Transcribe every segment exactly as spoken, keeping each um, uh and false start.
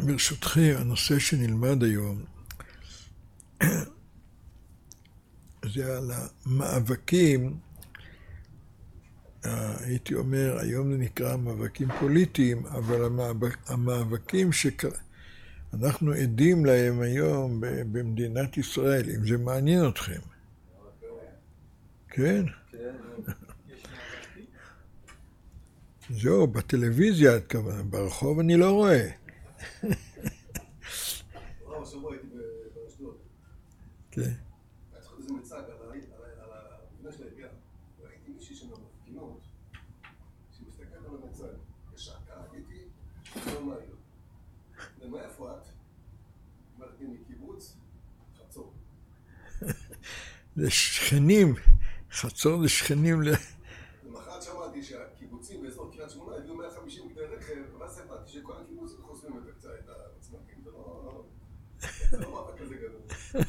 ברשותכם, הנושא שנלמד היום זה על המאבקים, הייתי אומר, היום זה נקרא מאבקים פוליטיים, אבל המאבק, המאבקים שאנחנו עדים להם היום במדינת ישראל, אם זה מעניין אתכם. כן? זהו, בטלוויזיה, ברחוב אני לא רואה. כן. זה מצג על המבנה של העירייה. ראיתי מישהי שמפגינות, שמסתכלת על המצג, ושעקה, הייתי, לא מה היא. למה איפה את? אמרת לי מקיבוץ, חצור. זה שכנים, חצור זה שכנים ל... למחרת שמעתי שהקיבוצים באזור קריית שמונה הביאו מאה וחמישים כלי רכב, ואז הבנתי שכל הקיבוצים חוסמים את הקצה, את הצמחים, זה לא... זה לא מאבק כזה גדול.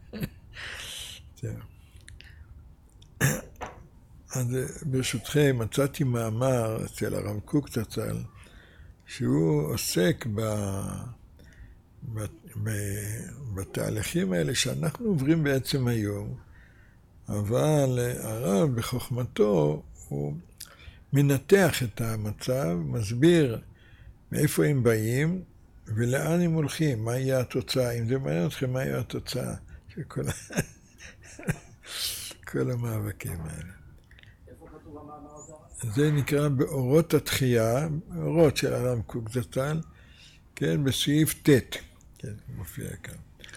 אז ברשותכם מצאתי מאמר אצל הרב קוק זצ"ל שהוא עוסק ב... ב... ב... בתהליכים האלה שאנחנו עוברים בעצם היום, אבל הרב בחוכמתו הוא מנתח את המצב, מסביר מאיפה הם באים ולאן הם הולכים, מה יהיה התוצאה, אם זה מעניין אתכם מה יהיה התוצאה של כל, כל המאבקים האלה. איפה כתוב המאמר הזה? זה נקרא באורות התחייה, אורות של הרב קוק זצ"ל, כן, בסעיף ט', כן, מופיע כאן.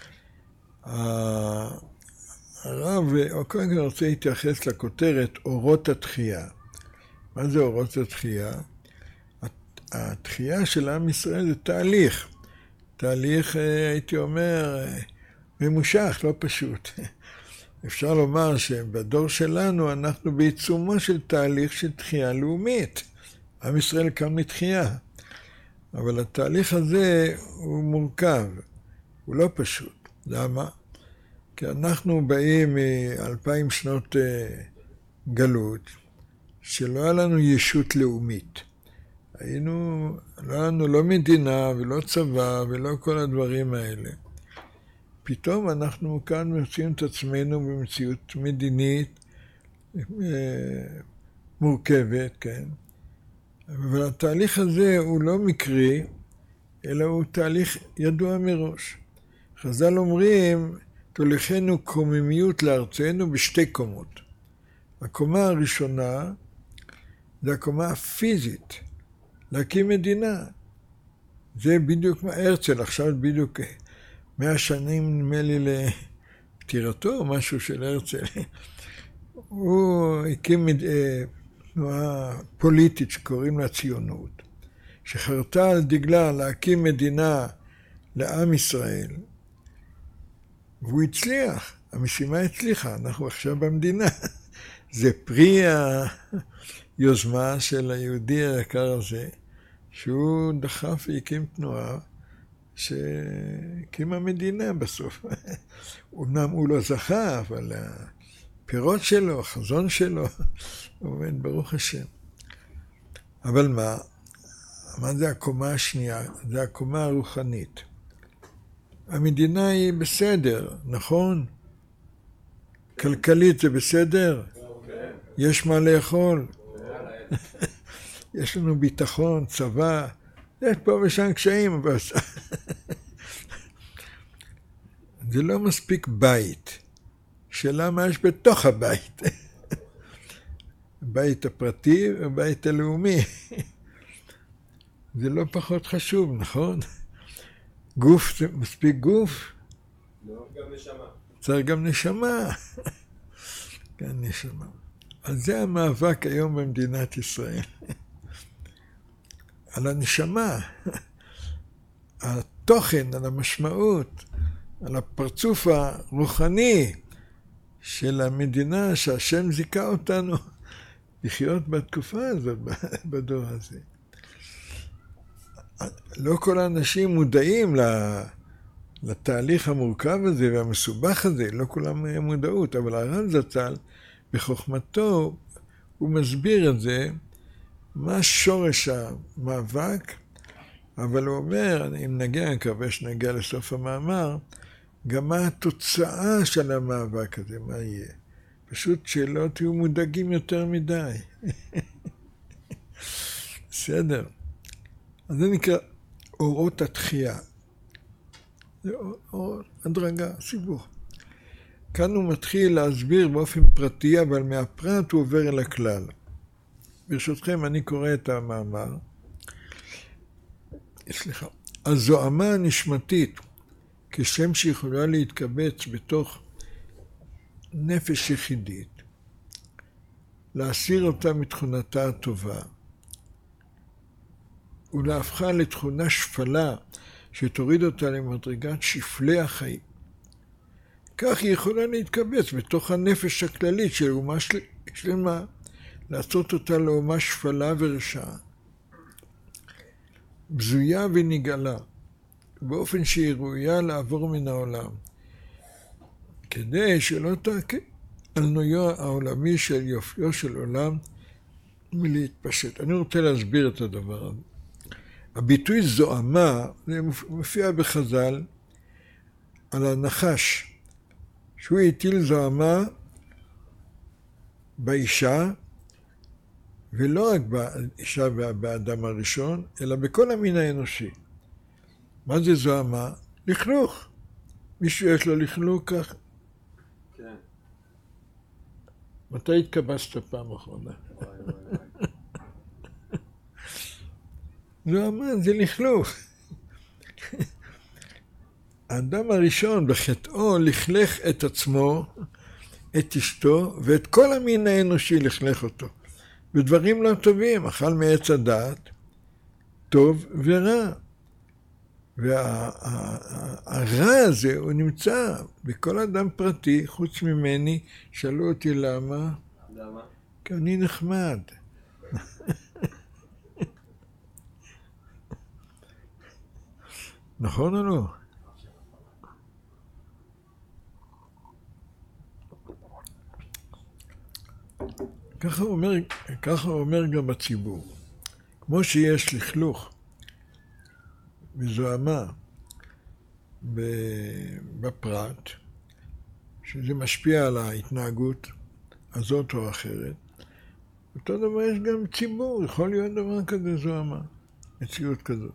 הרב, קודם כל רוצה להתייחס לכותרת אורות התחייה. מה זה אורות התחייה? התחייה של עם ישראל זה תהליך. תהליך, הייתי אומר, ממושך, לא פשוט. אפשר לומר שבדור שלנו אנחנו בעיצומו של תהליך של תחייה לאומית. עם ישראל קם לתחייה. אבל התהליך הזה הוא מורכב, הוא לא פשוט. למה? כי אנחנו באים מאלפיים שנות גלות, שלא היה לנו ישות לאומית. היינו, לא היה לנו לא מדינה ולא צבא ולא כל הדברים האלה. פתאום אנחנו כאן מוצאים את עצמנו במציאות מדינית מורכבת, כן? אבל התהליך הזה הוא לא מקרי, אלא הוא תהליך ידוע מראש. חז"ל אומרים, תוליכנו קוממיות לארצנו בשתי קומות. הקומה הראשונה זה הקומה הפיזית, להקים מדינה. זה בדיוק מה הרצל, עכשיו בדיוק מאה שנים נדמה לי לפטירתו או משהו של הרצל. הוא הקים תנועה פוליטית שקוראים לה ציונות, שחרתה על דגלה להקים מדינה לעם ישראל, והוא הצליח, המשימה הצליחה, אנחנו עכשיו במדינה. זה פרי היוזמה של היהודי היקר הזה, שהוא דחף והקים תנועה שהקימה מדינה בסוף. אומנם הוא לא זכה, אבל הפירות שלו, החזון שלו, הוא עומד ברוך השם. אבל מה? מה זה הקומה השנייה? זה הקומה הרוחנית. המדינה היא בסדר, נכון? כלכלית זה בסדר? יש מה לאכול? יש לנו ביטחון, צבא, יש פה ושם קשיים, אבל זה לא מספיק בית. שאלה מה יש בתוך הבית. הבית הפרטי והבית הלאומי. זה לא פחות חשוב, נכון? גוף, זה מספיק גוף? לא, גם נשמה. צריך גם נשמה. גם נשמה. אז זה המאבק היום במדינת ישראל. על הנשמה, על התוכן, על המשמעות, על הפרצוף הרוחני של המדינה שהשם זיכה אותנו לחיות בתקופה הזאת, בדור הזה. לא כל האנשים מודעים לתהליך המורכב הזה והמסובך הזה, לא כולם מודעות, אבל הרב זצ"ל בחוכמתו הוא מסביר את זה, מה שורש המאבק אבל הוא אומר, אם נגיע, אני מקווה שנגיע לסוף המאמר, גם מה התוצאה של המאבק הזה, מה יהיה? פשוט שלא תהיו מודאגים יותר מדי. בסדר. אז זה נקרא אורות התחייה. זה אור, אור, הדרגה, סיבוך. כאן הוא מתחיל להסביר באופן פרטי, אבל מהפרט הוא עובר אל הכלל. ברשותכם, אני קורא את המאמר. סליחה. הזוהמה הנשמתית, כשם שיכולה להתקבץ בתוך נפש יחידית, להסיר אותה מתכונתה הטובה, ולהפכה לתכונה שפלה, שתוריד אותה למדרגת שפלי החיים. כך היא יכולה להתקבץ בתוך הנפש הכללית של אומה שלמה, לעשות אותה לאומה שפלה ורשעה, בזויה ונגאלה, באופן שהיא ראויה לעבור מן העולם, כדי שלא תעקה על נויו העולמי של יופיו של עולם מלהתפשט. אני רוצה להסביר את הדבר הזה. הביטוי זוהמה, זה מופיע בחז"ל על הנחש, שהוא הטיל זוהמה באישה, ולא רק באישה ובאדם הראשון, אלא בכל המין האנושי. מה זה זוהמה? לכלוך. מישהו יש לו לכלוך כך? כן. מתי התקבצת פעם אחרונה? וואי וואי וואי. זוהמה זה לכלוך. האדם הראשון בחטאו לכלך את עצמו, את אשתו, ואת כל המין האנושי לכלך אותו. בדברים לא טובים, אכל מעץ הדעת, טוב ורע. והרע הזה הוא נמצא בכל אדם פרטי, חוץ ממני. שאלו אותי למה? למה? כי אני נחמד. נכון או לא? ככה הוא אומר, ככה הוא אומר גם בציבור. כמו שיש לכלוך וזוהמה בפרט, שזה משפיע על ההתנהגות הזאת או אחרת, אותו דבר יש גם ציבור, יכול להיות דבר כזה זוהמה, מציאות כזאת.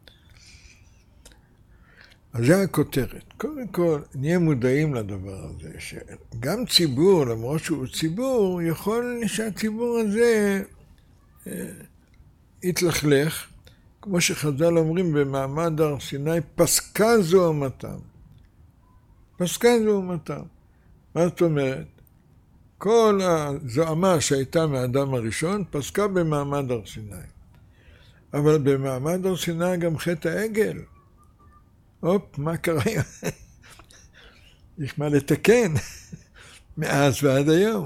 אז זה הכותרת. קודם כל, נהיה מודעים לדבר הזה, שגם ציבור, למרות שהוא ציבור, יכול שהציבור הזה אה, יתלכלך, כמו שחז"ל אומרים במעמד הר סיני, פסקה זוהמתם. פסקה זוהמתם. מה זאת אומרת? כל הזוהמה שהייתה מהאדם הראשון, פסקה במעמד הר סיני. אבל במעמד הר סיני גם חטא העגל. הופ, מה קרה? יש מה לתקן מאז ועד היום.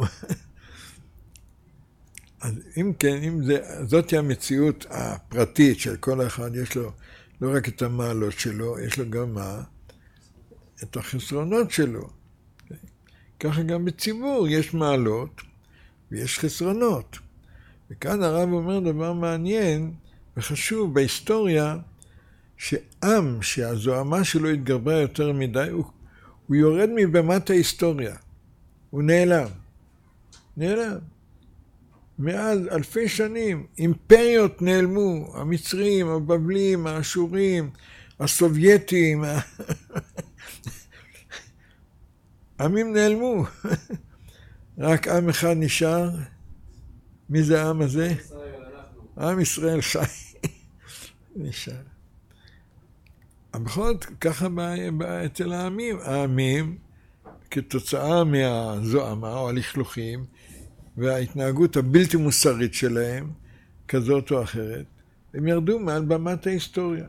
אז אם כן, אם זה, זאת היא המציאות הפרטית של כל אחד, יש לו לא רק את המעלות שלו, יש לו גם מה? את החסרונות שלו. ככה גם בציבור יש מעלות ויש חסרונות. וכאן הרב אומר דבר מעניין וחשוב בהיסטוריה, שעם שהזוהמה שלו התגברה יותר מדי, הוא, הוא יורד מבמת ההיסטוריה. הוא נעלם. נעלם. מאז אלפי שנים, אימפריות נעלמו, המצרים, הבבלים, האשורים, הסובייטים, עמים נעלמו. רק עם אחד נשאר. מי זה העם הזה? ישראל, אנחנו. עם ישראל חי. נשאר. אבל בכל זאת, ככה אצל העמים. העמים, כתוצאה מהזוהמה או הלכלוכים, וההתנהגות הבלתי מוסרית שלהם, כזאת או אחרת, הם ירדו מעל במת ההיסטוריה.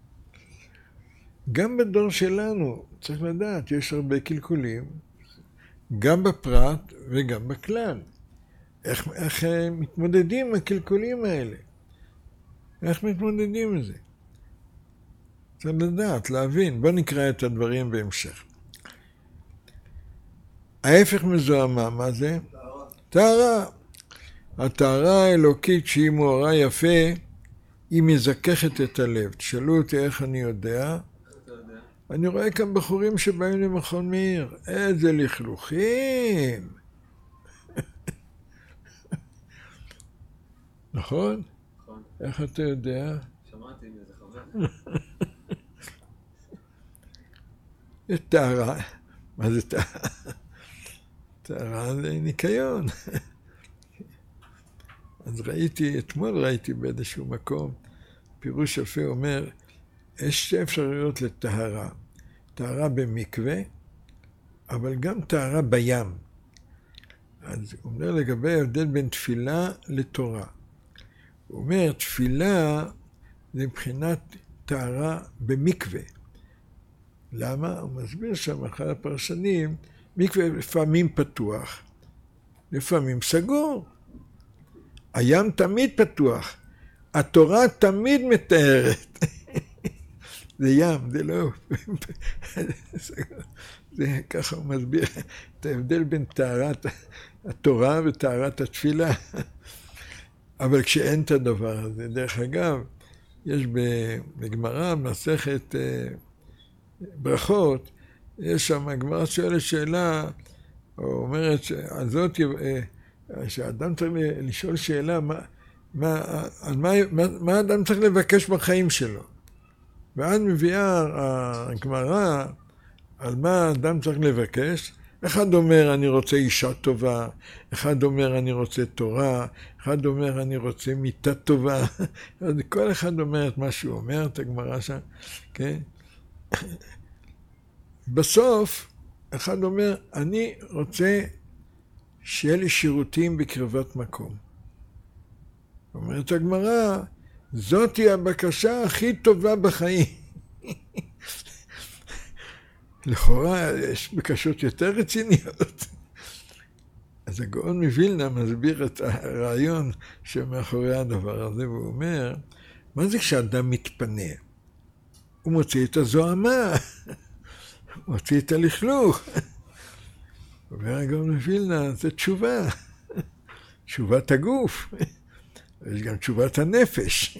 גם בדור שלנו, צריך לדעת, יש הרבה קלקולים, גם בפרט וגם בכלל. איך, איך מתמודדים עם הקלקולים האלה? איך מתמודדים עם זה? צריך לדעת, להבין. בוא נקרא את הדברים בהמשך. ההפך מזוהמה, מה זה? טהרה. הטהרה האלוקית שהיא מאורה יפה, היא מזככת את הלב. תשאלו אותי איך אני יודע. אתה יודע. אני רואה כאן בחורים שבאים למכון מאיר. איזה לכלוכים. נכון? נכון. איך אתה יודע? שמעתי מאיזה חבר. יש טהרה. מה זה טהרה? טהרה זה ניקיון. אז ראיתי, אתמול ראיתי באיזשהו מקום, פירוש יפה אומר, יש שתי אפשרויות לטהרה. טהרה במקווה, אבל גם טהרה בים. אז הוא אומר לגבי ההבדל בין תפילה לתורה. הוא אומר, תפילה זה מבחינת טהרה במקווה. למה? הוא מסביר שם, אחד הפרשנים, מקווה לפעמים פתוח, לפעמים סגור. הים תמיד פתוח, התורה תמיד מתארת. זה ים, זה לא... זה ככה הוא מסביר את ההבדל בין טהרת התורה וטהרת התפילה. אבל כשאין את הדבר הזה, דרך אגב, יש בגמרא, מסכת ברכות, יש שם, הגמרא שואלת שאלה, או אומרת שהזאת, שהאדם צריך לשאול שאלה, מה, מה, מה, מה, מה האדם צריך לבקש בחיים שלו. ואז מביאה הגמרא על מה האדם צריך לבקש. אחד אומר אני רוצה אישה טובה, אחד אומר אני רוצה תורה, אחד אומר אני רוצה מיטה טובה. כל אחד אומר את מה שהוא אומר, את הגמרא שם, כן? בסוף, אחד אומר, אני רוצה שיהיה לי שירותים בקרבת מקום. אומרת הגמרא, זאת היא הבקשה הכי טובה בחיים. לכאורה יש בקשות יותר רציניות. אז הגאון מווילנה מסביר את הרעיון שמאחורי הדבר הזה, והוא אומר, מה זה כשאדם מתפנה? הוא מוציא את הזוהמה, הוא מוציא את הלכלוך. אומר הגאון מווילנה, זה תשובה, תשובת הגוף, יש גם תשובת הנפש.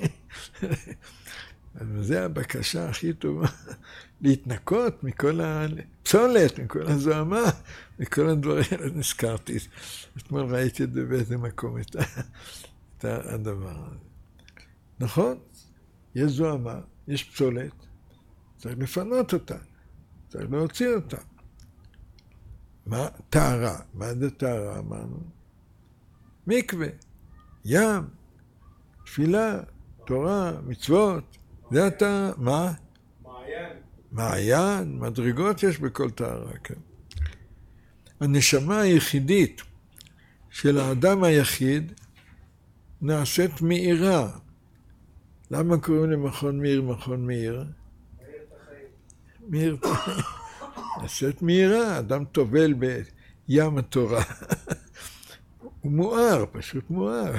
וזה הבקשה הכי טובה, להתנקות מכל הפסולת, מכל הזוהמה, מכל הדברים האלה נזכרתי. אתמול ראיתי את זה באיזה מקום, את, את הדבר הזה. נכון, יש זוהמה, יש פסולת, צריך לפנות אותה, צריך להוציא אותה. מה? טהרה. מה זה טהרה? אמרנו? מקווה, ים, תפילה, תורה, מצוות. זה אתה, מה? מעיין. מעיין, מדרגות יש בכל טהרה, כן. הנשמה היחידית של האדם היחיד נעשית מאירה. למה קוראים למכון מאיר מכון מאיר? מאיר את החיים. נעשית מאירה, אדם טובל בים התורה. הוא מואר, פשוט מואר.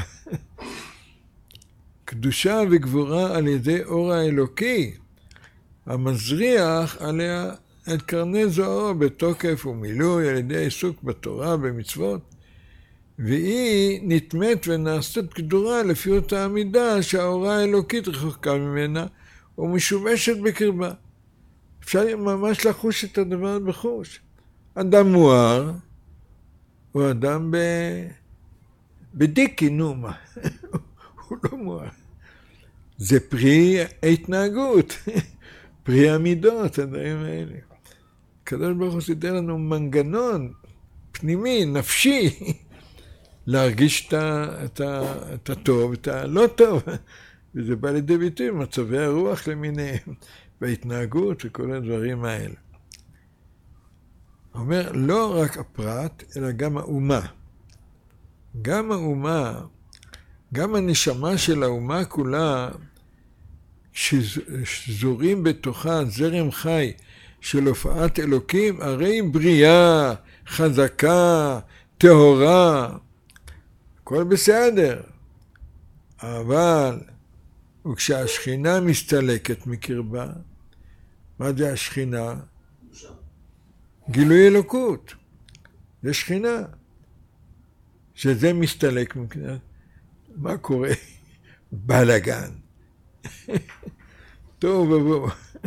קדושה וגבורה על ידי אור האלוקי, המזריח עליה את קרני זוהרו בתוקף ומילוי על ידי עיסוק בתורה במצוות, והיא נטמאת ונעשית קדורה לפי אותה המידה שהאורה האלוקית רחוקה ממנה ומשובשת בקרבה. אפשר ממש לחוש את הדבר בחוש. אדם מואר הוא אדם ב... בדיקי, נו מה. הוא לא מואר. זה פרי ההתנהגות, פרי המידות, הדברים האלה. הקדוש ברוך הוא סידר לנו מנגנון פנימי, נפשי, להרגיש את, ה, את, ה, את הטוב, את הלא טוב. וזה בא לידי ביטוי, מצבי הרוח למיניהם, וההתנהגות וכל הדברים האלה. הוא אומר, לא רק הפרט, אלא גם האומה. גם האומה, גם הנשמה של האומה כולה, שזורים בתוכה זרם חי של הופעת אלוקים, הרי בריאה, חזקה, טהורה, הכל בסדר. אבל, וכשהשכינה מסתלקת מקרבה, מה זה השכינה? גילוי אלוקות. זה שכינה. שזה מסתלק מקרבה. מה קורה? בלגן. טוב ובוא.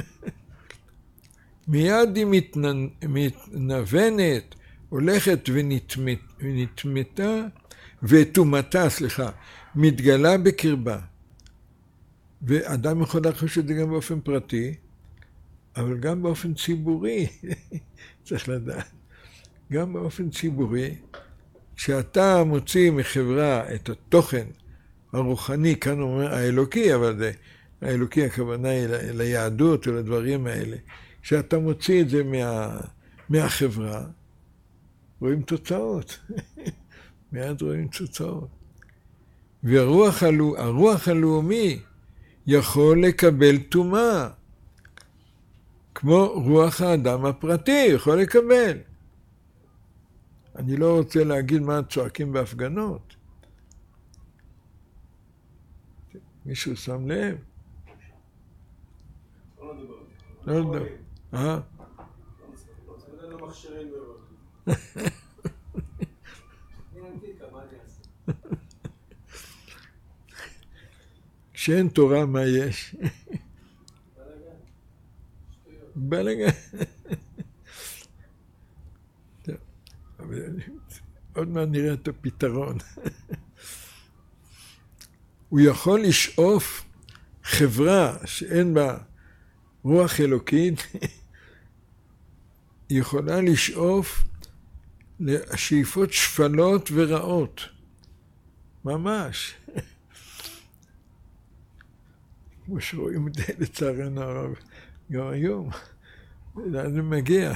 מיד היא מתנוונת, הולכת ונתמתה, ותומתה, סליחה, מתגלה בקרבה. ואדם יכול לחוש את זה גם באופן פרטי, אבל גם באופן ציבורי, צריך לדעת. גם באופן ציבורי, כשאתה מוציא מחברה את התוכן הרוחני, כאן הוא אומר האלוקי, אבל זה, האלוקי הכוונה היא ליהדות ולדברים האלה, כשאתה מוציא את זה מה, מהחברה, רואים תוצאות. מיד רואים תוצאות. והרוח הלא, הרוח הלאומי יכול לקבל טומאה, כמו רוח האדם הפרטי, יכול לקבל. אני לא רוצה להגיד מה צועקים בהפגנות. מישהו שם לב? לא יודע. אה? זה לא מכשירים מאוד. כשאין תורה, מה יש? בלגן. עוד מעט נראה את הפתרון. הוא יכול לשאוף חברה שאין בה רוח אלוקית, היא יכולה לשאוף לשאיפות שפלות ורעות. ממש. כמו שרואים את זה לצערנו הרב, גם היום. לאן זה מגיע?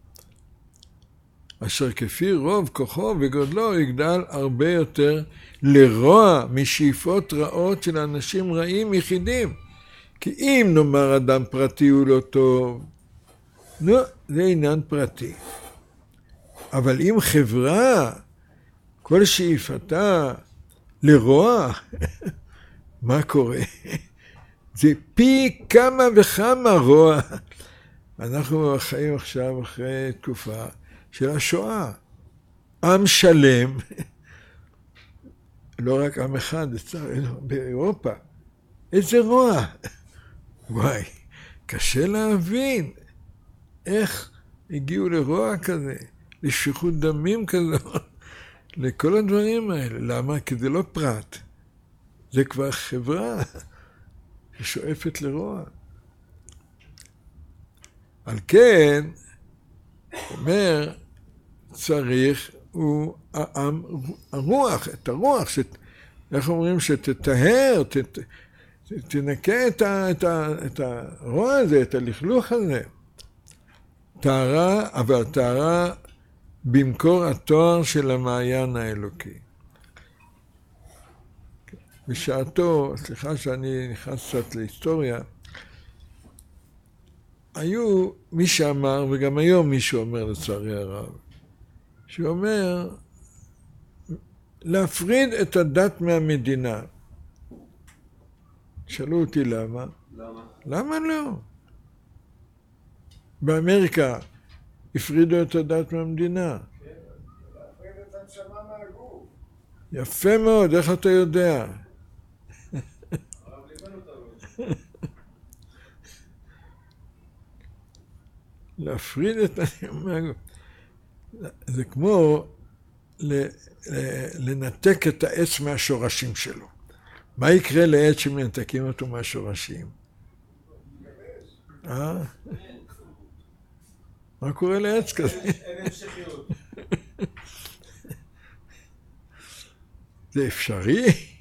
אשר כפי רוב כוחו וגודלו יגדל הרבה יותר לרוע משאיפות רעות של אנשים רעים יחידים. כי אם נאמר אדם פרטי הוא לא טוב, נו, זה עניין פרטי. אבל אם חברה, כל שאיפתה לרוע, מה קורה? זה פי כמה וכמה רוע. אנחנו חיים עכשיו אחרי תקופה של השואה. עם שלם, לא רק עם אחד, באירופה. איזה רוע. וואי, קשה להבין איך הגיעו לרוע כזה, לשפיכות דמים כזו, לכל הדברים האלה. למה? כי זה לא פרט. זה כבר חברה ששואפת לרוע. על כן, אומר, צריך הוא העם, הרוח, את הרוח, שת, איך אומרים, שתטהר, תת, תנקה את, ה, את, ה, את הרוע הזה, את הלכלוך הזה. טהרה, אבל טהרה במקור התואר של המעיין האלוקי. בשעתו, סליחה שאני נכנס קצת להיסטוריה, היו מי שאמר, וגם היום מישהו אומר לצערי הרב, שאומר להפריד את הדת מהמדינה. שאלו אותי למה? למה? למה לא? באמריקה הפרידו את הדת מהמדינה. כן, להפריד את הנשמה מהגוף. יפה מאוד, איך אתה יודע? הרב ליבן אותנו. להפריד את הנשמה. זה כמו לנתק את העץ מהשורשים שלו. מה יקרה לעץ שמנתקים אותו מהשורשים? אה? מה קורה לעץ כזה? אין המשכיות. זה אפשרי?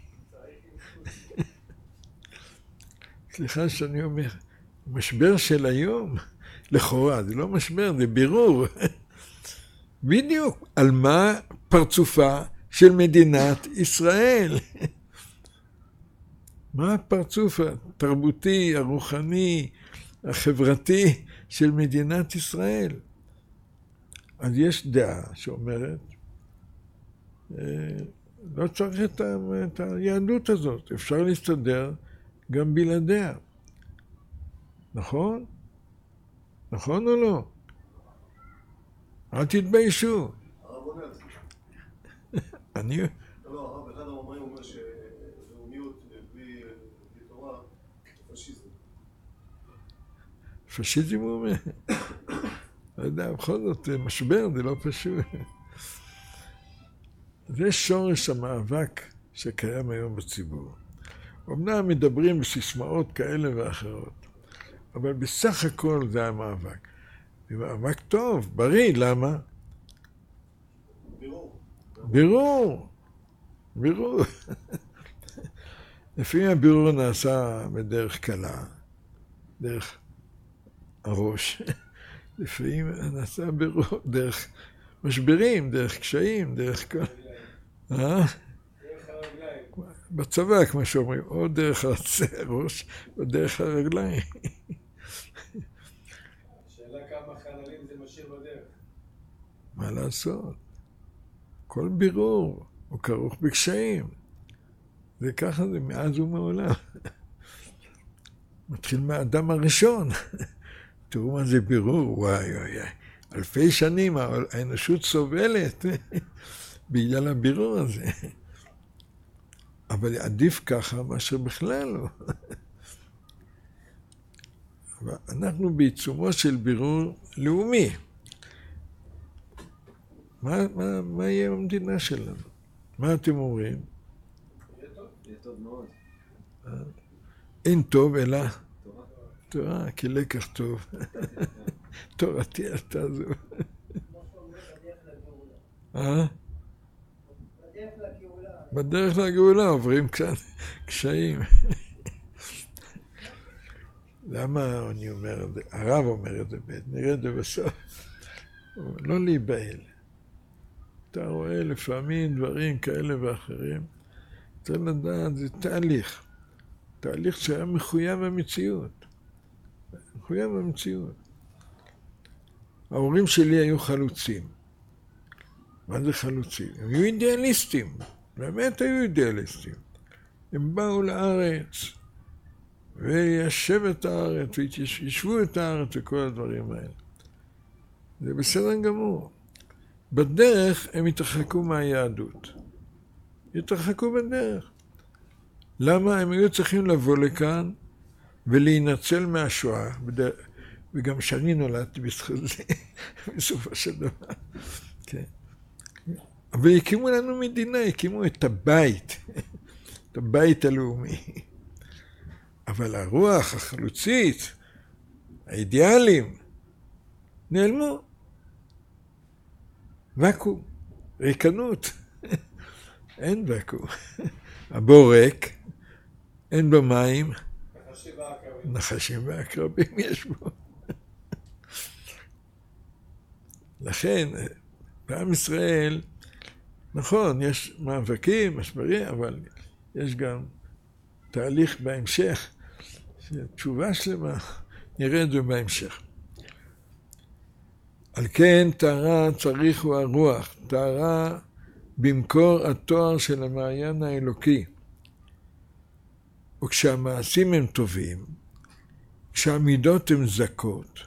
סליחה שאני אומר, משבר של היום, לכאורה, זה לא משבר, זה בירור. בדיוק, על מה פרצופה של מדינת ישראל? מה הפרצוף התרבותי, הרוחני, החברתי של מדינת ישראל? אז יש דעה שאומרת, לא צריך את, ה, את היהדות הזאת, אפשר להסתדר גם בלעדיה. נכון? נכון או לא? אל תתביישו. הרב עונה על זה. אני... לא, הרב, אחד המאמרים אומר שלאומיות בלי תורה פשיזם הוא אומר. לא יודע, בכל זאת, משבר, זה לא פשוט. זה שורש המאבק שקיים היום בציבור. אמנם מדברים בסיסמאות כאלה ואחרות, אבל בסך הכל זה המאבק. זה מאבק טוב, בריא, למה? בירור. בירור. בירור. לפעמים הבירור נעשה בדרך קלה, דרך הראש. לפעמים נעשה בירור דרך משברים, דרך קשיים, דרך כל... אה? דרך הרגליים. בצבא, כמו שאומרים, או דרך הראש, או דרך הרגליים. השאלה כמה חללים זה משאיר בדרך. מה לעשות? כל בירור הוא כרוך בקשיים. זה ככה זה מאז ומעולם. מתחיל מהאדם הראשון. תראו מה זה בירור, וואי וואי וואי. אלפי שנים האנושות סובלת בגלל הבירור הזה. אבל עדיף ככה מאשר בכלל לא. אנחנו בעיצומו של בירור לאומי. מה, מה, מה יהיה המדינה שלנו? מה אתם אומרים? יהיה טוב. יהיה טוב מאוד. אין טוב אלא תורה. תורה, כי לקח טוב. תורתי אל תעזוב. אה? בדרך לגאולה עוברים קצת קשיים. למה אני אומר את זה? הרב אומר את זה, נראה את זה בסוף. לא להיבהל. אתה רואה לפעמים דברים כאלה ואחרים. צריך לדעת, זה תהליך. תהליך שהיה מחויב במציאות. מחויב במציאות. ההורים שלי היו חלוצים. מה זה חלוצים? הם היו אידיאליסטים. באמת היו אידיאליסטים. הם באו לארץ, וישב את הארץ, וישבו את הארץ וכל הדברים האלה. זה בסדר גמור. בדרך הם התרחקו מהיהדות. התרחקו בדרך. למה? הם היו צריכים לבוא לכאן ולהינצל מהשואה, וגם שאני נולדתי בזכות זה, בסופו של דבר. כן. אבל הקימו לנו מדינה, הקימו את הבית, את הבית הלאומי. אבל הרוח החלוצית, האידיאלים, נעלמו. וקום, ריקנות. אין וקום. הבור ריק, אין בו מים, נחשים ועקרבים. נחשים ועקרבים יש בו. לכן, בעם ישראל, נכון, יש מאבקים, משברים, אבל יש גם תהליך בהמשך, תשובה שלמה, נראה את זה בהמשך. על כן טהרה צריך הוא הרוח, טהרה במקור התואר של המעיין האלוקי. וכשהמעשים הם טובים, כשהמידות הן זכות,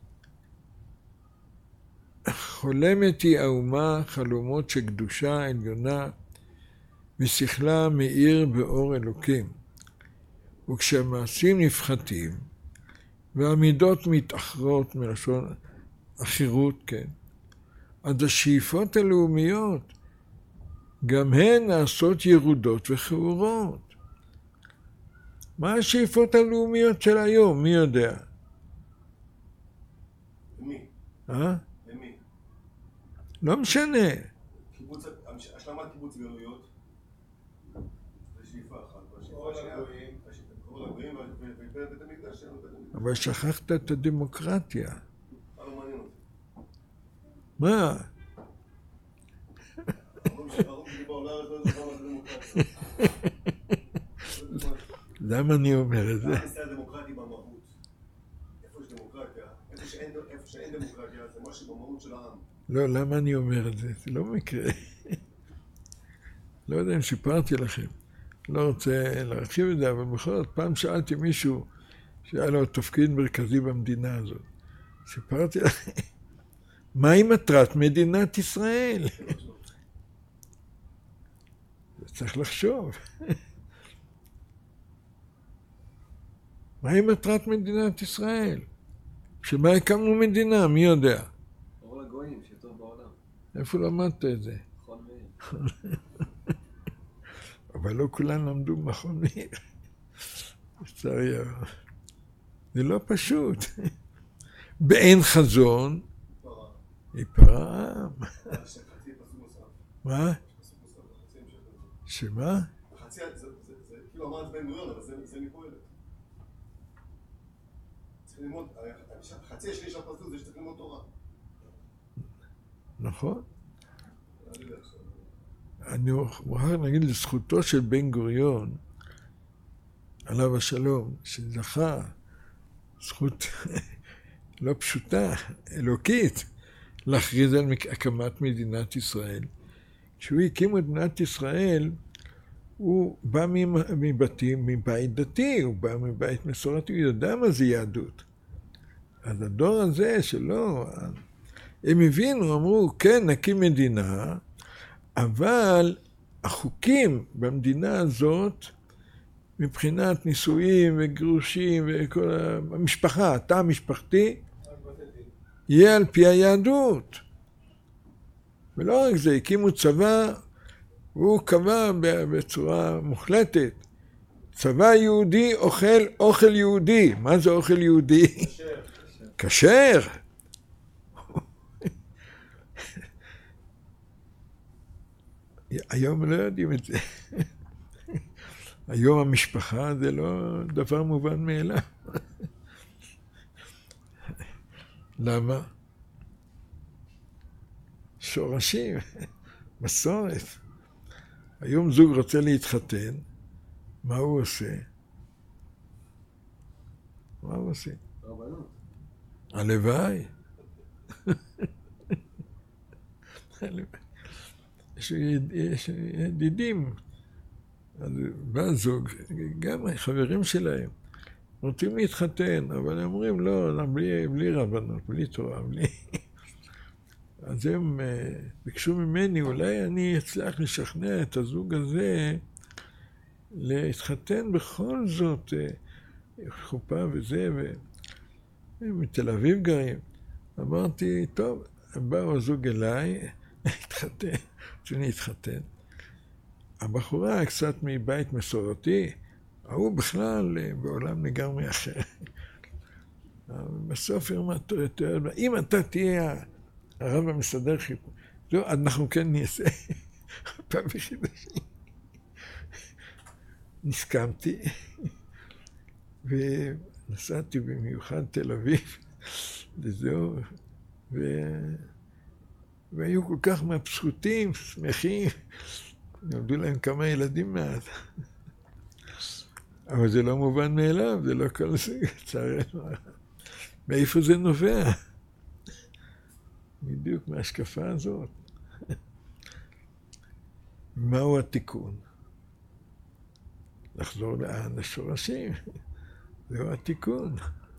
חולמת היא האומה חלומות שקדושה עליונה ושכלה מאיר באור אלוקים. וכשהמעשים נפחתים והמידות מתאחרות מלשון אחירות, כן, עד השאיפות הלאומיות גם הן נעשות ירודות וחעורות. מה השאיפות הלאומיות של היום? מי יודע? למי? אה? למי? לא משנה. קיבוץ, השלמת קיבוץ גלויות, זה שאיפה אחת. אור לגויים. אור לגויים ובית המקדש שלנו. אבל שכחת את הדמוקרטיה. מה לא מעניין אותי? מה? הרוב שדיבר לארץ לא זוכר מה זה דמוקרטיה. למה אני אומר את זה? עם ישראל דמוקרטי במהות. איפה יש דמוקרטיה? איפה שאין דמוקרטיה זה משהו במהות של העם. לא, למה אני אומר את זה? זה לא מקרה. לא יודע אם סיפרתי לכם. לא רוצה להרחיב את זה, אבל בכל זאת פעם שאלתי מישהו שהיה לו תפקיד מרכזי במדינה הזאת. סיפרתי לכם, מהי מטרת מדינת ישראל? צריך לחשוב. מהי מטרת מדינת ישראל? שבה הקמנו מדינה, מי יודע? אור לגויים, שטוב בעולם. איפה למדת את זה? מכון מאיר. אבל לא כולם למדו במכון מאיר. לצערי הרב. זה לא פשוט. באין חזון, ייפרע העם. מה? שמה? חצי, זה כאילו אמר את בן גוריון, אבל זה מקוהלת. צריך ללמוד, חצי השני של הפסוק זה שצריך ללמוד תורה. נכון. אני מוכרח להגיד לזכותו של בן גוריון, עליו השלום, שזכה זכות לא פשוטה, אלוקית, להכריז על הקמת מדינת ישראל. כשהוא הקים את מדינת ישראל, הוא בא מבתים, מבית דתי, הוא בא מבית מסורתי, הוא יודע מה זה יהדות. אז הדור הזה שלא, הם הבינו, אמרו, כן, נקים מדינה, אבל החוקים במדינה הזאת, מבחינת נישואים וגירושים וכל המשפחה, התא המשפחתי, יהיה על פי היהדות. ולא רק זה, הקימו צבא, הוא קבע בצורה מוחלטת, צבא יהודי אוכל אוכל יהודי. מה זה אוכל יהודי? כשר. כשר. היום לא יודעים את זה. היום המשפחה זה לא דבר מובן מאליו. למה? שורשים, מסורת. היום זוג רוצה להתחתן, מה הוא עושה? מה הוא עושה? רבנות. הלוואי. יש ידידים, אז בא זוג, גם חברים שלהם, רוצים להתחתן, אבל הם אומרים לא, בלי, בלי רבנות, בלי תורה, בלי... אז הם ביקשו ממני, אולי אני אצליח לשכנע את הזוג הזה להתחתן בכל זאת, חופה וזה, והם מתל אביב גרים. אמרתי, טוב, באו הזוג אליי, התחתן, שאני התחתן. הבחורה קצת מבית מסורתי, ההוא בכלל בעולם לגמרי אחר. בסוף היא אמרת, אם אתה תהיה הרב המסדר חיפור, זהו, אנחנו כן נעשה פעם בחידשים. נסכמתי, ונסעתי במיוחד תל אביב, וזהו, ו... והיו כל כך מבסוטים, שמחים, נולדו להם כמה ילדים מאז. אבל זה לא מובן מאליו, זה לא כל זה, צערנו. מאיפה זה נובע? בדיוק מהשקפה הזאת. מהו התיקון? לחזור לאן? לשורשים. זהו התיקון.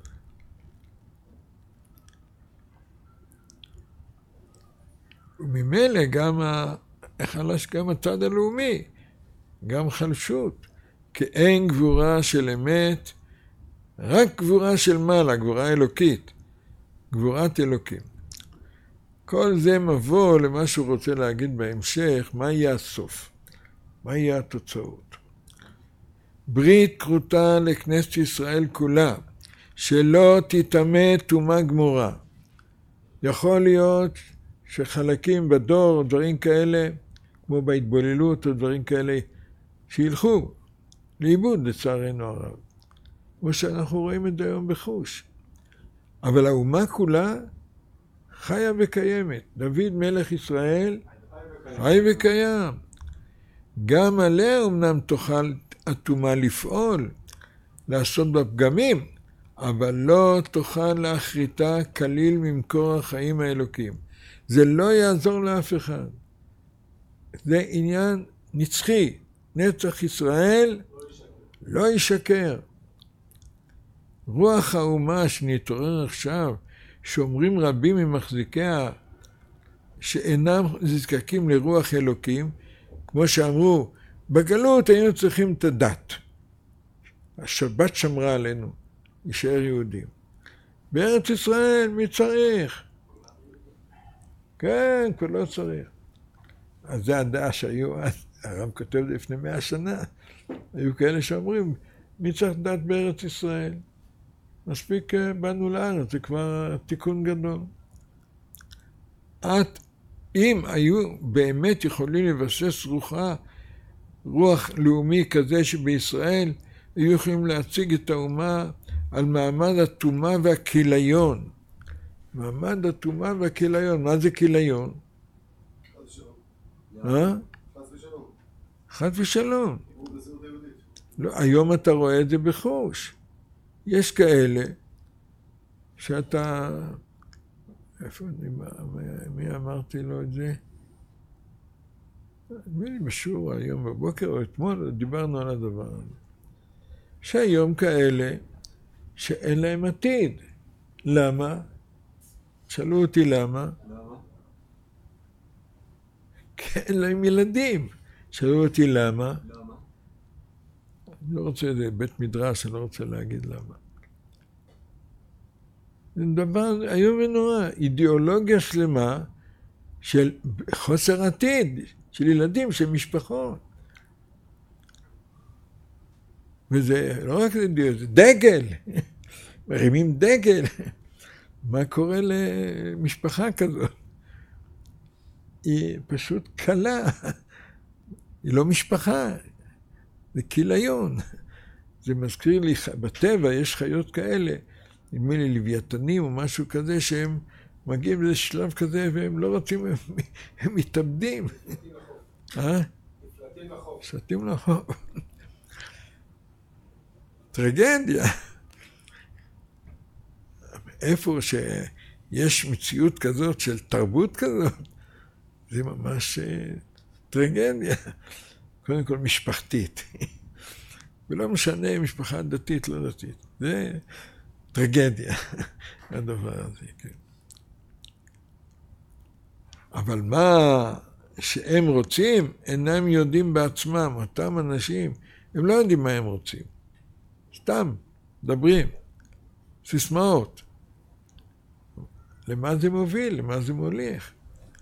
וממילא גם, ה... חלש גם הצד הלאומי, גם חלשות. כי אין גבורה של אמת, רק גבורה של מעלה, גבורה אלוקית, גבורת אלוקים. כל זה מבוא למה שהוא רוצה להגיד בהמשך, מה יהיה הסוף, מה יהיה התוצאות. ברית כרותה לכנסת ישראל כולה, שלא תטמא טומאה גמורה. יכול להיות שחלקים בדור, דברים כאלה, כמו בהתבוללות או דברים כאלה, שילכו לאיבוד לצערנו הרב. כמו שאנחנו רואים את זה היום בחוש. אבל האומה כולה חיה וקיימת. דוד מלך ישראל חי וקיים. גם עליה אמנם תוכל הטומאה לפעול, לעשות בה פגמים, אבל לא תוכל להכריתה כליל ממקור החיים האלוקים. זה לא יעזור לאף אחד. זה עניין נצחי. נצח ישראל לא ישקר. רוח האומה שנתעורר עכשיו, שאומרים רבים ממחזיקיה שאינם נזקקים לרוח אלוקים, כמו שאמרו, בגלות היינו צריכים את הדת. השבת שמרה עלינו, יישאר יהודים. בארץ ישראל, מי צריך? כן, כבר לא צריך. אז זה הדעה שהיו, הרב כותב את זה לפני מאה שנה, היו כאלה שאומרים, מי צריך דת בארץ ישראל? מספיק באנו לארץ, זה כבר תיקון גדול. את, אם היו באמת יכולים לבסס רוחה, רוח לאומי כזה שבישראל, היו יכולים להציג את האומה על מעמד הטומאה והכיליון. מעמד הטומאה והכיליון, מה זה כיליון? חס ושלום. אה? חס ושלום. חס ושלום. הוא בזהות היהודית. לא, היום אתה רואה את זה בחוש. יש כאלה שאתה... איפה אני... מי אמרתי לו את זה? נדמה לי בשיעור היום בבוקר או אתמול דיברנו על הדבר הזה. שהיום כאלה שאין להם עתיד. למה? שאלו אותי למה? למה? כי אין להם ילדים. שאלו אותי למה? למה? אני לא רוצה, זה בית מדרש, אני לא רוצה להגיד למה. זה דבר איום ונורא, אידיאולוגיה שלמה של חוסר עתיד, של ילדים, של משפחות. וזה לא רק אידיאולוגיה, זה דגל. מרימים דגל. מה קורה למשפחה כזאת? היא פשוט קלה. היא לא משפחה. זה כיליון. זה מזכיר לי, בטבע יש חיות כאלה, נדמה לי לוויתנים או משהו כזה, שהם מגיעים לשלב כזה והם לא רוצים, הם, הם מתאבדים. אה? נפלטים לחוף. שתים לחוף. טרגדיה. איפה שיש מציאות כזאת של תרבות כזאת, זה ממש טרגדיה. קודם כל משפחתית. ולא משנה משפחה דתית, לא דתית. זה טרגדיה, הדבר הזה. כן. אבל מה שהם רוצים, אינם יודעים בעצמם, אותם אנשים, הם לא יודעים מה הם רוצים. סתם, מדברים, סיסמאות. למה זה מוביל? למה זה מוליך?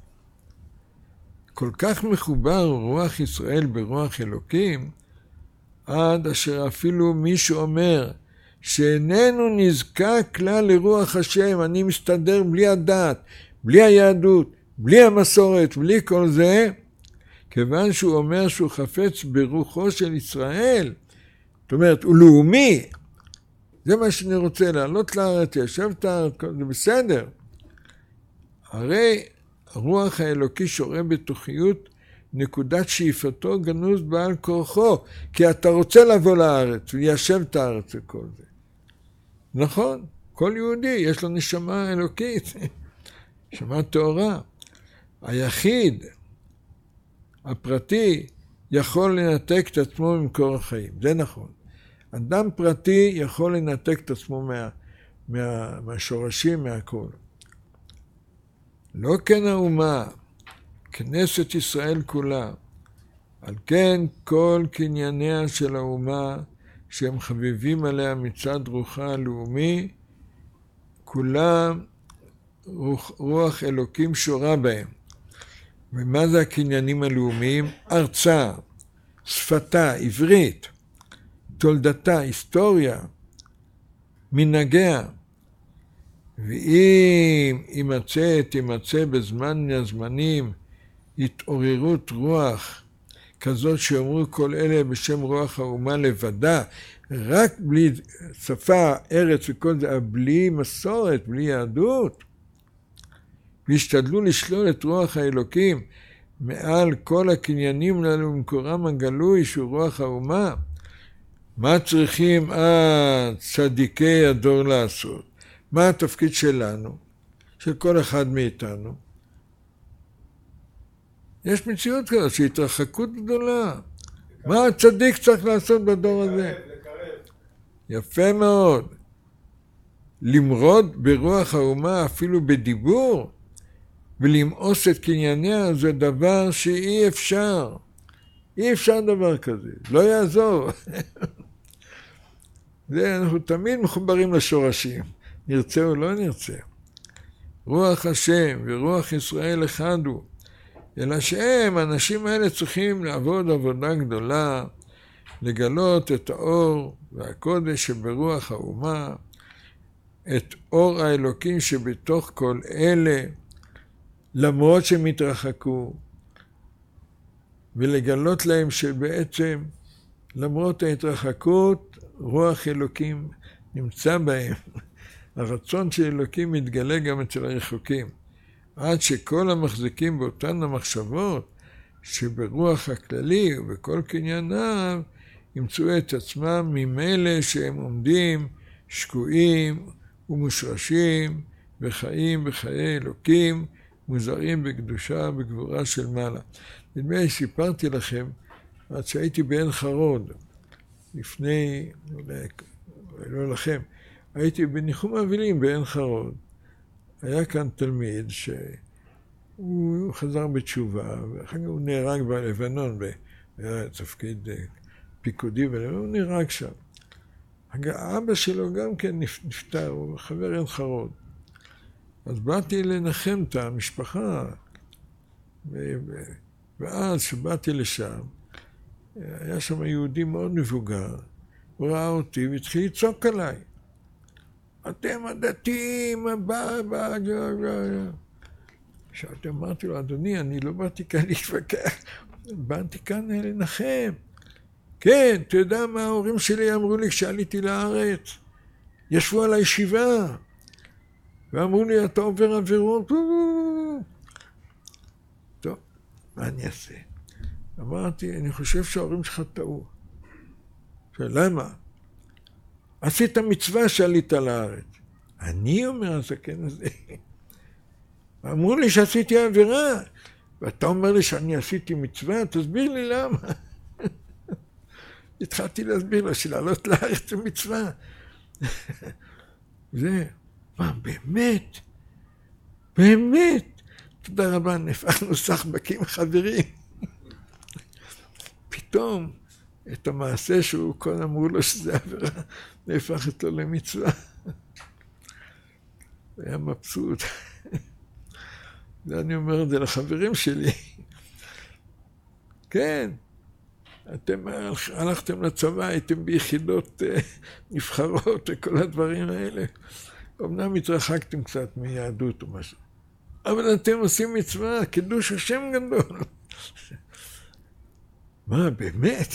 כל כך מחובר רוח ישראל ברוח אלוקים, עד אשר אפילו מישהו אומר, שאיננו נזקק כלל לרוח השם, אני מסתדר בלי הדת, בלי היהדות, בלי המסורת, בלי כל זה, כיוון שהוא אומר שהוא חפץ ברוחו של ישראל, זאת אומרת, הוא לאומי, זה מה שאני רוצה, לעלות לארץ, ישב את הארץ, זה בסדר. הרי הרוח האלוקי שורה בתוכיות, נקודת שאיפתו גנוז בעל כורחו, כי אתה רוצה לבוא לארץ וליישב את הארץ וכל זה. נכון, כל יהודי יש לו נשמה אלוקית, נשמה טהורה. היחיד, הפרטי, יכול לנתק את עצמו ממקור החיים, זה נכון. אדם פרטי יכול לנתק את עצמו מה, מה, מהשורשים, מהכל. לא כן האומה, כנסת ישראל כולה, על כן כל קנייניה של האומה שהם חביבים עליה מצד רוחה הלאומי, כולם רוח, רוח אלוקים שורה בהם. ומה זה הקניינים הלאומיים? ארצה, שפתה, עברית, תולדתה, היסטוריה, מנהגיה. ואם יימצא, תימצא בזמן מן הזמנים התעוררות רוח כזאת שאומרו כל אלה בשם רוח האומה לבדה, רק בלי שפה, ארץ וכל זה, בלי מסורת, בלי יהדות, והשתדלו לשלול את רוח האלוקים מעל כל הקניינים לנו במקורם הגלוי שהוא רוח האומה, מה צריכים אז צדיקי הדור לעשות? מה התפקיד שלנו, של כל אחד מאיתנו? יש מציאות כזאת, שהיא התרחקות גדולה. מה הצדיק צריך לעשות בדור הזה? יפה מאוד. למרוד ברוח האומה אפילו בדיבור, ולמאוס את קנייניה, זה דבר שאי אפשר. אי אפשר דבר כזה, לא יעזור. זה, אנחנו תמיד מחוברים לשורשים. נרצה או לא נרצה. רוח השם ורוח ישראל אחד הוא. אלא שהם, האנשים האלה צריכים לעבוד עבודה גדולה, לגלות את האור והקודש שברוח האומה, את אור האלוקים שבתוך כל אלה, למרות שהם התרחקו, ולגלות להם שבעצם, למרות ההתרחקות, רוח אלוקים נמצא בהם. הרצון של אלוקים מתגלה גם אצל הרחוקים. עד שכל המחזיקים באותן המחשבות, שברוח הכללי ובכל קנייניו, ימצאו את עצמם ממילא שהם עומדים, שקועים ומושרשים, וחיים בחיי אלוקים, מוזרים בקדושה ובגבורה של מעלה. נדמה לי סיפרתי לכם, עד שהייתי בעין חרוד, לפני, אולי לא לכם, הייתי בניחום אבלים בעין חרוד. היה כאן תלמיד שהוא חזר בתשובה, ואחר כך הוא נהרג בלבנון, היה תפקיד פיקודי, והוא נהרג שם. האבא שלו גם כן נפטר, הוא חבר עין חרוד. אז באתי לנחם את המשפחה, ואז שבאתי לשם, היה שם יהודי מאוד מבוגר, הוא ראה אותי והתחיל לצעוק עליי. אתם הדתיים, הבא, הבא, ג'ה, ג'ה. עכשיו אמרתי לו, אדוני, אני לא באתי כאן להתווכח, באתי כאן לנחם. כן, אתה יודע מה ההורים שלי אמרו לי כשעליתי לארץ? ישבו על הישיבה, ואמרו לי, אתה עובר עבירות. טוב, מה אני אעשה? אמרתי, אני חושב שההורים שלך טעו. למה? עשית מצווה שעלית לארץ. אני אומר, הזקן הזה. אמרו לי שעשיתי עבירה, ואתה אומר לי שאני עשיתי מצווה, תסביר לי למה. התחלתי להסביר לו שלעלות לארץ זה מצווה. זה, מה, באמת? באמת? תודה רבה, נפענו סחבקים חברים. פתאום, את המעשה שהוא כל אמרו לו שזה עבירה, נהפך אותו למצווה. זה היה מבסוט. ואני אומר את זה לחברים שלי. כן, אתם הלכתם לצבא, הייתם ביחידות נבחרות וכל הדברים האלה. אמנם התרחקתם קצת מיהדות או משהו. אבל אתם עושים מצווה, קידוש השם גדול. מה, באמת?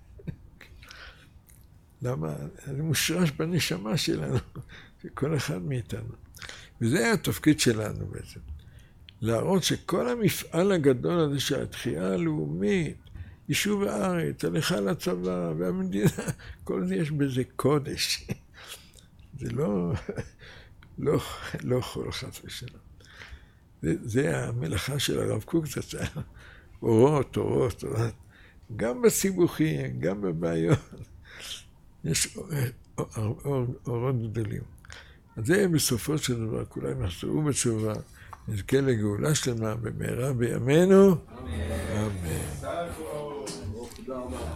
למה? זה מושרש בנשמה שלנו, כל אחד מאיתנו. וזה היה התפקיד שלנו בעצם. להראות שכל המפעל הגדול הזה של התחייה הלאומית, יישוב הארץ, הליכה לצבא והמדינה, כל זה יש בזה קודש. זה לא, לא, לא חול חס ושלום. זה, זה המלאכה של הרב קוק, זה אורות, אורות, אורות. גם בסיבוכים, גם בבעיות. יש אורות גדולים. אז זה בסופו של דבר, כולם יחזרו בתשובה, נזכה לגאולה שלמה במהרה בימינו. אמן.